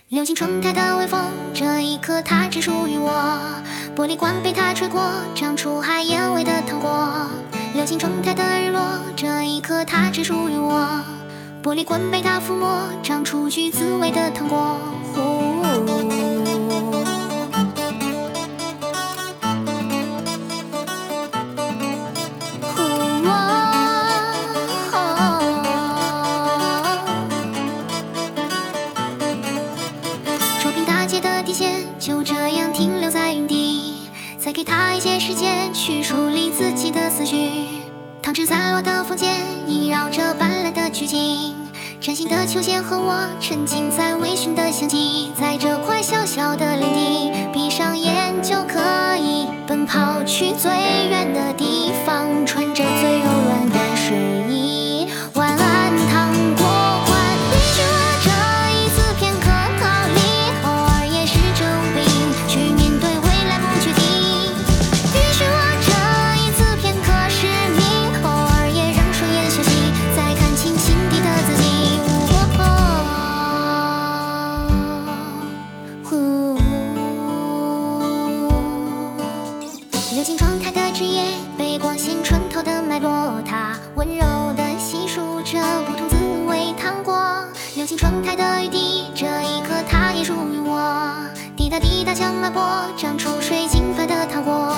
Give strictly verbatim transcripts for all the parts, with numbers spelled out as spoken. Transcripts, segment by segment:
流星窗台的微风，这一刻它只属于我。玻璃罐被它吹过，长出海盐味的糖果。流星窗台的日落，这一刻它只属于我。玻璃罐被它抚摸，长出橘子味的糖果。呼手平大街的底线，就这样停留在原地，再给他一些时间去梳理自己的思绪。糖脂散落的房间，萦绕着斑斓的曲径，崭新的球鞋和我沉浸在微醺的香气。在这块小小的领地，闭上眼就可以奔跑去最远的地方，穿着最柔软的睡衣。晚安，糖果罐，也许我这一次片刻逃离，偶尔也是这无病，去面对未来不确定。也许我这一次片刻失明，偶尔也让双眼休息，再看清心底的自己。流进窗台的枝叶，被光线穿透的脉络，它温柔地细数着不同滋味糖果。流进窗台的雨滴，这一刻它也属于我。滴答滴答像脉搏，长出水晶般的糖果。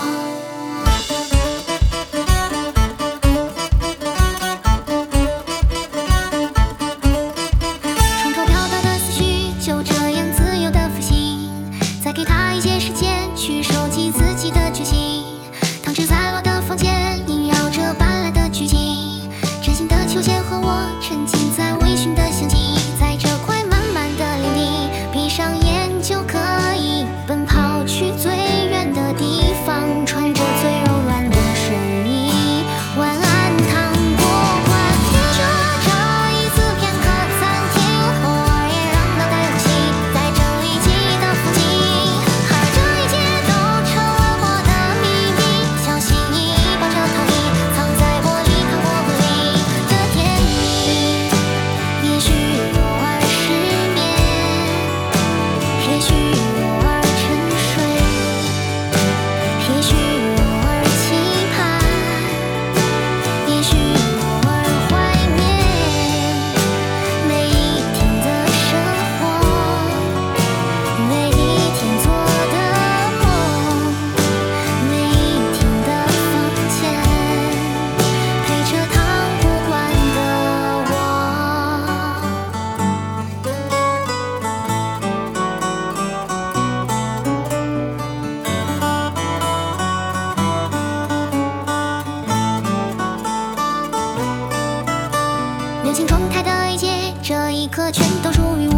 床头飘荡的思绪，就这样自由地飞行，再给它一些时间去收集自己的决心。糖脂散落的房间，萦绕着斑斓的曲径，崭新的球鞋和我沉浸在微醺的香气。在这块漫漫的领地，闭上眼就可以奔跑去最远的地方，穿着最柔软的睡衣。晚安，糖果罐，也许我这一次片刻暂停，偶尔也让脑袋呼吸，在这离奇的风景，而这一切都成了我的秘密，小心翼翼抱着逃离，藏在玻璃糖果柜里的甜蜜。也许偶尔失眠，也许偶尔沉睡，也许偶尔期盼，也许偶尔怀念。每一天的生活，每一天做的梦，每一天的房间，陪着糖果罐的我。流进窗台的一切，这一刻全都属于